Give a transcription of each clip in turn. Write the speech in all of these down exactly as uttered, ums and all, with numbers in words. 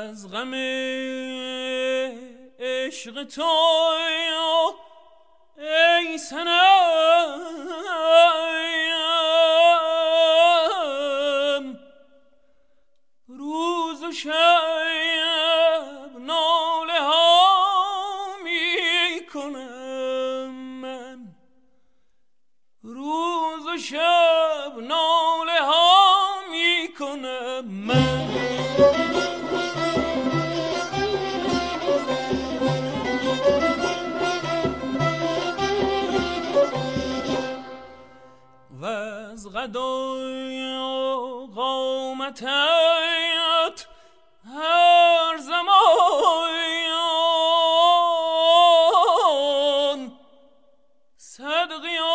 از غم عشق تو ای صنم روز و شب ناله ها می کنم من، روز و شب ناله ها می کنم من. و از غدای قامتت هر زمان صد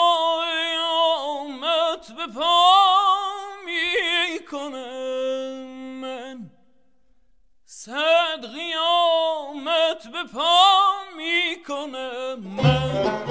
قیامت به پا می کنم من، صد قیامت به پا می کنم من.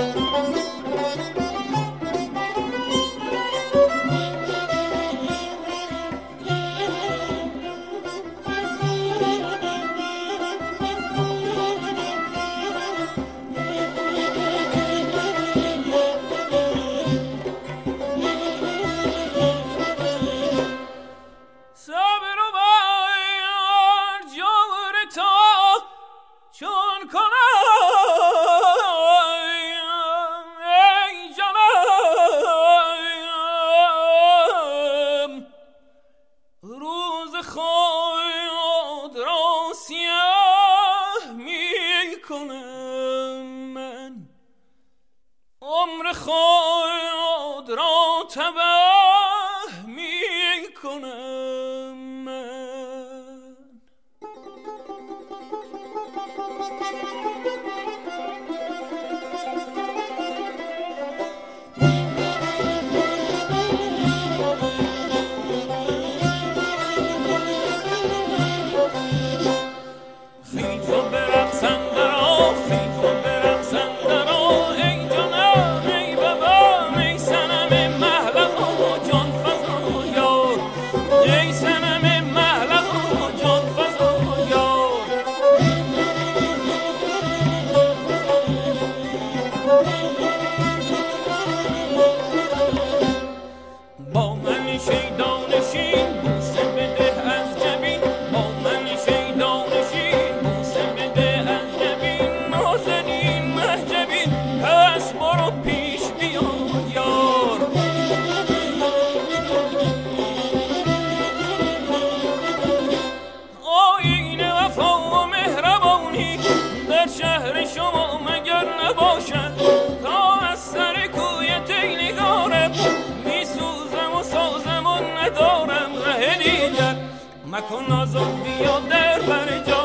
عمر خود را تباه می کنم من. خیز و برقصن درآ، خیز و برقصن درآ ای جانم ای بابا ای صنم محلق و جان فزا یار، ای صنم محلق و جان فزا یار. با من شیدا نشین بوسه بده از جبین، با من شیدا نشین بوسه بده از جبین، نازنین مهجبین پس برو پیش بیا یار. آیین وفا و مهربانی در شهر شما مگر نباشد، تا از سر کویت ای نگارم می سوزم و سازم و ندارم ره دیگر. مکن آزاد بیا در بر جا